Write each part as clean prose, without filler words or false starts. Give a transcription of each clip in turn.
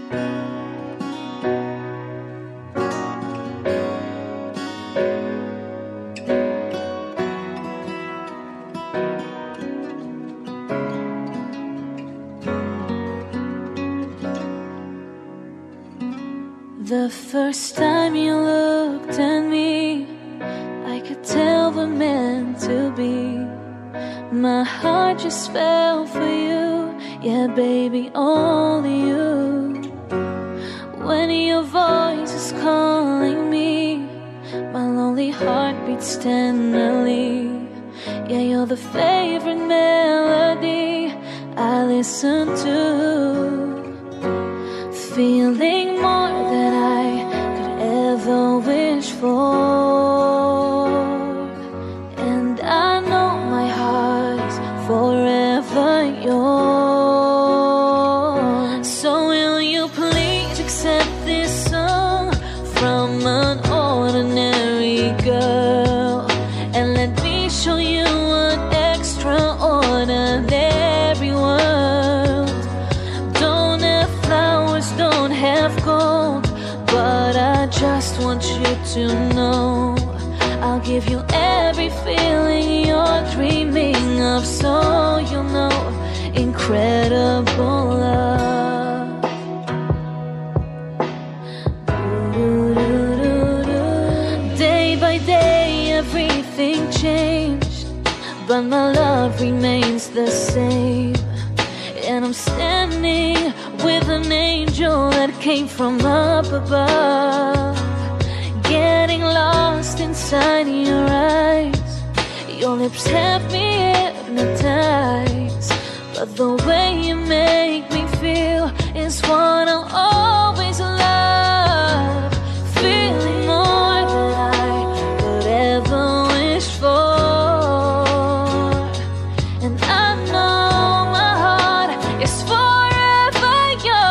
The first time you looked at me, I could tell we're meant to be. My heart just fell for you, yeah baby, only you. When your voice is calling me, my lonely heart beats tenderly. Yeah, you're the favorite melody I listen to, feeling more than I could ever wish for. And I know my heart is forever yours. So will you please accept this song from an ordinary girl, and let me show you an extraordinary world. Don't have flowers, don't have gold, but I just want you to know I'll give you every feeling you're dreaming of, so you'll know incredible love. Day by day everything changed, but my love remains the same. And I'm standing with an angel that came from up above, getting lost inside your eyes. Your lips have me hypnotized, but the way you make me feel is what I'll always love. Feeling more than I could ever wish for. And I know my heart is forever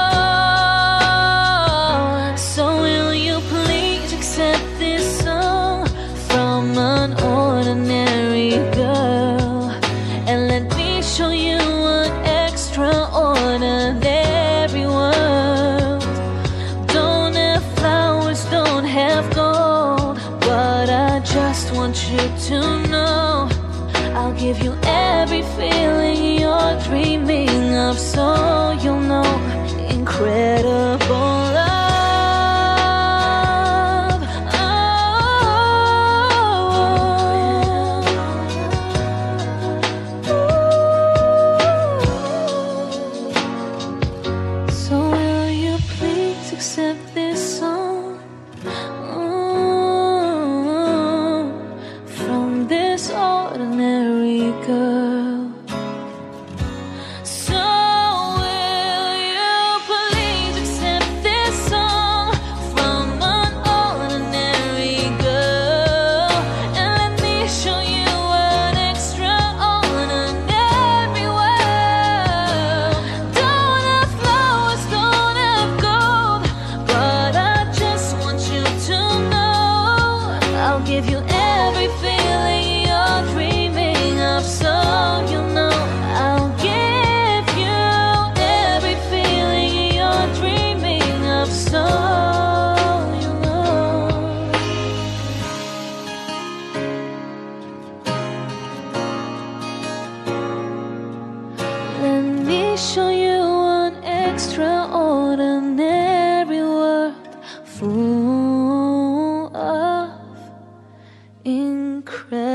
yours. So will you please accept this song from an ordinary girl, and let me show you an extraordinary world. Don't have flowers, don't have gold, but I just want you to know I'll give you every feeling you're dreaming of, so you'll know incredible love. So will you please accept this song from this ordinary girl? So will you please accept this song from an ordinary girl, and let me show you an extraordinary world. Don't have flowers, don't have gold, but I just want you to know I'll give you every feeling you're dreaming of, so you'll know I'll give you every feeling you're dreaming of, so you'll know. Let me show you an extraordinary world full of incredible